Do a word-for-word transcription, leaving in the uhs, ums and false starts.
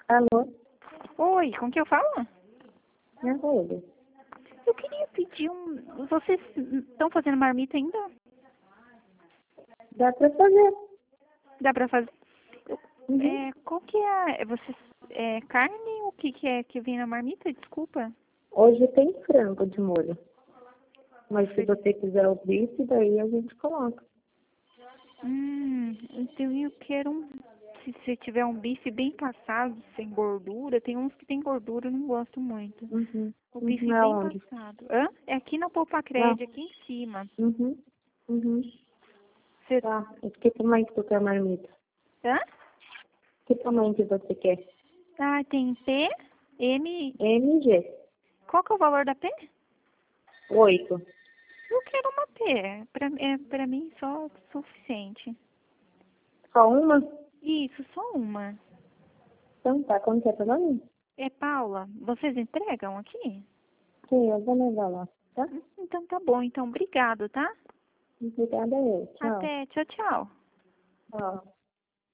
Alô? Oi, com que eu falo? É ele. Eu queria pedir um... Vocês estão fazendo marmita ainda? Dá pra fazer. Dá pra fazer? Uhum. É, qual que é... Vocês... É carne? O que que é que vem na marmita? Desculpa. Hoje tem frango de molho. Mas se você quiser o bife, daí a gente coloca. Hum, então eu quero um... Se você tiver um bife bem passado, sem gordura, tem uns que tem gordura, eu não gosto muito. Uhum. O bife Uhum. bem Aonde? passado. Hã? É aqui na Polpa Não. Cred, aqui em cima. Uhum. Uhum. Você... Tá. E que tamanho que tu quer a marmita? Hã? Que tamanho que você quer? Ah, tem P, M... M G. Qual que é o valor da P? Oito. Eu quero uma P. Pra, é, pra mim só o suficiente. Só uma? Isso, só uma. Então tá. Como que é teu nome? É, Paula, vocês entregam aqui? Sim, eu vou levar lá. Tá? Então tá bom, então obrigado, tá? Obrigada eu. Tchau. Até, tchau, tchau. Tchau.